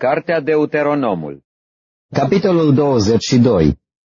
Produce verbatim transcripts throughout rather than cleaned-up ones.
Cartea Deuteronomul. Capitolul douăzeci și doi.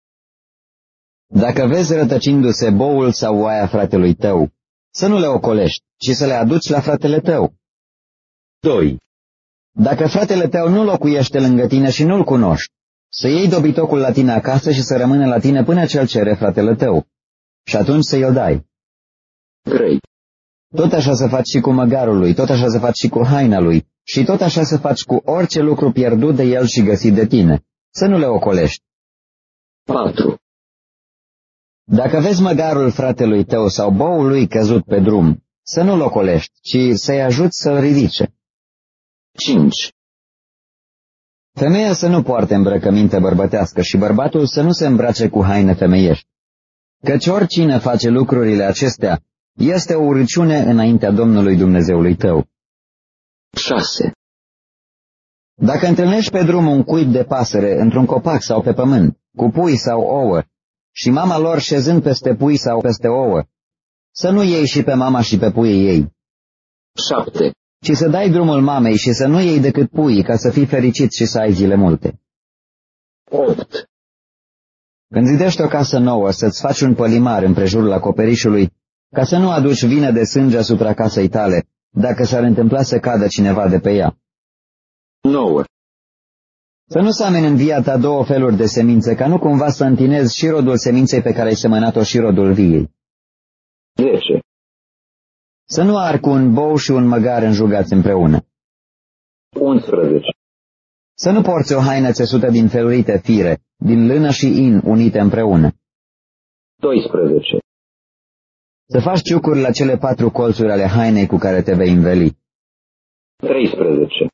Dacă vezi rătăcindu-se boul sau oaia fratelui tău, să nu le ocolești, ci să le aduci la fratele tău. doi. Dacă fratele tău nu locuiește lângă tine și nu-l cunoști, să iei dobitocul la tine acasă și să rămână la tine până ce-l cere fratele tău, și atunci să-i-l dai. trei. Tot așa să faci și cu măgarul lui, tot așa să faci și cu haina lui, și tot așa să faci cu orice lucru pierdut de el și găsit de tine, să nu le ocolești. patru. Dacă vezi măgarul fratelui tău sau boul lui căzut pe drum, să nu-l ocolești, ci să-i ajuți să-l ridice. cinci. Femeia să nu poarte îmbrăcăminte bărbătească și bărbatul să nu se îmbrace cu haine femeiești, căci oricine face lucrurile acestea este o urăciune înaintea Domnului Dumnezeului tău. șase. Dacă întâlnești pe drum un cuib de pasăre într-un copac sau pe pământ, cu pui sau ouă, și mama lor șezând peste pui sau peste ouă, să nu iei și pe mama și pe puii ei, șapte. ci să dai drumul mamei și să nu iei decât puii, ca să fii fericit și să ai zile multe. opt. Când zidești o casă nouă, să-ți faci un pălimar împrejurul acoperișului, ca să nu aduci vină de sânge asupra casei tale, dacă s-ar întâmpla să cadă cineva de pe ea. nouă. Să nu sameni în via ta două feluri de semințe, ca nu cumva să întinezi și rodul seminței pe care ai semănat-o și rodul viei. zece. Să nu arci un bou și un măgar înjugați împreună. unsprezece. Să nu porți o haină țesută din felurite fire, din lână și in unite împreună. doisprezece. Să faci ciucuri la cele patru colțuri ale hainei cu care te vei înveli. treisprezece.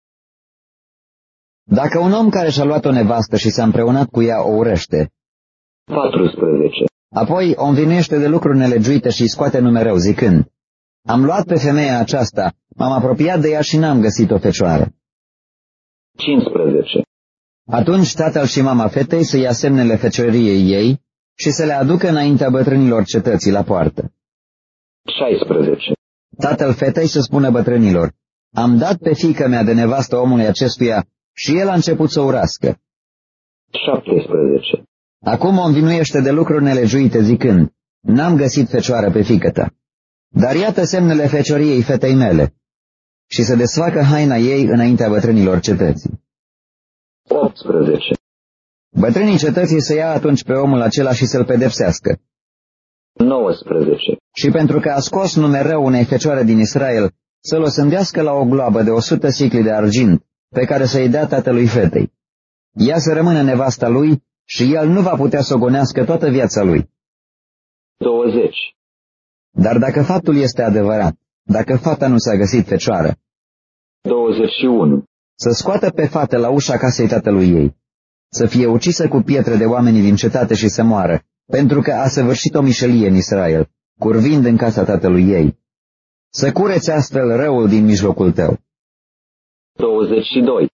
Dacă un om care și-a luat o nevastă și s-a împreunat cu ea o urăște, patrusprezece. apoi o învinuiește de lucruri nelegiuite și îi scoate numereu, zicând: am luat pe femeia aceasta, m-am apropiat de ea și n-am găsit o fecioară. cincisprezece. Atunci tatăl și mama fetei să ia semnele fecioriei ei și să le aducă înaintea bătrânilor cetății la poartă. șaisprezece. Tatăl fetei să spună bătrânilor: am dat pe fiica mea de nevastă omului acestuia și el a început să o urască. șaptesprezece. Acum o învinuiește de lucruri nelegiuite, zicând: n-am găsit fecioară pe fiică-ta. Dar iată semnele fecioriei fetei mele. Și să desfacă haina ei înaintea bătrânilor cetății. optsprezece. Bătrânii cetății să ia atunci pe omul acela și să-l pedepsească. nouăsprezece. Și pentru că a scos numereu unei fecioare din Israel, să-l osândească la o gloabă de o sută sicli de argint, pe care să-i dea tatălui fetei. Ea să rămână nevasta lui și el nu va putea să o gonească toată viața lui. douăzeci. Dar dacă faptul este adevărat, dacă fata nu s-a găsit fecioară, douăzeci și unu. să scoată pe fată la ușa casei tatălui ei, să fie ucisă cu pietre de oamenii din cetate și să moară, pentru că a săvârșit o mișelie în Israel, curvind în casa tatălui ei. Să cureți astfel răul din mijlocul tău. douăzeci și doi.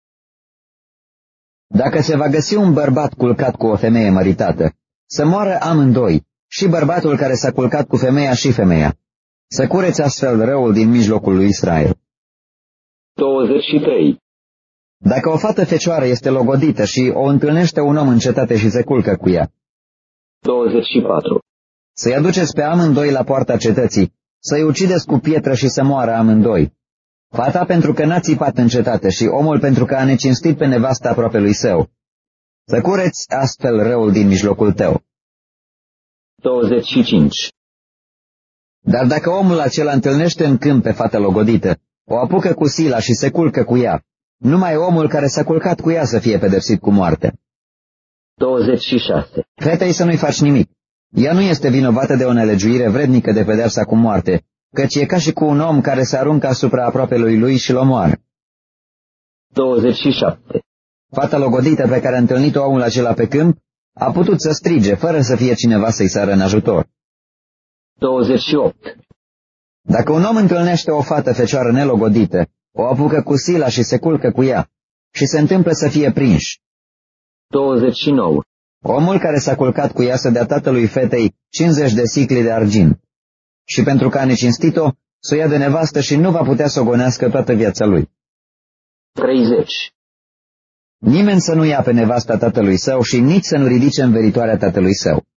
Dacă se va găsi un bărbat culcat cu o femeie măritată, să moară amândoi, și bărbatul care s-a culcat cu femeia și femeia. Să cureți astfel răul din mijlocul lui Israel. douăzeci și trei. Dacă o fată fecioară este logodită și o întâlnește un om în cetate și se culcă cu ea, douăzeci și patru. să-i aduceți pe amândoi la poarta cetății, să-i ucideți cu pietră și să moară amândoi. Fata pentru că n-a țipat în cetate și omul pentru că a necinstit pe nevasta aproapelui său. Să cureți astfel răul din mijlocul tău. douăzeci și cinci. Dar dacă omul acela întâlnește în câmp pe fată logodită, o apucă cu sila și se culcă cu ea, numai omul care s-a culcat cu ea să fie pedepsit cu moarte. douăzeci și șase. Fetei să nu-i faci nimic. Ea nu este vinovată de o nelegiuire vrednică de pedeapsa cu moarte, căci e ca și cu un om care se aruncă asupra aproapelui lui și-l omoară. douăzeci și șapte. Fata logodită pe care a întâlnit-o omul acela pe câmp a putut să strige, fără să fie cineva să-i sară în ajutor. douăzeci și opt. Dacă un om întâlnește o fată fecioară nelogodită, o apucă cu sila și se culcă cu ea, și se întâmplă să fie prinși. douăzeci și nouă. Omul care s-a culcat cu ea să dea tatălui fetei cincizeci de sicli de argint. Și pentru că a necinstit-o, să o ia de nevastă și nu va putea să o gonească toată viața lui. treizeci. Nimeni să nu ia pe nevasta tatălui său și nici să nu ridice înveritoarea tatălui său.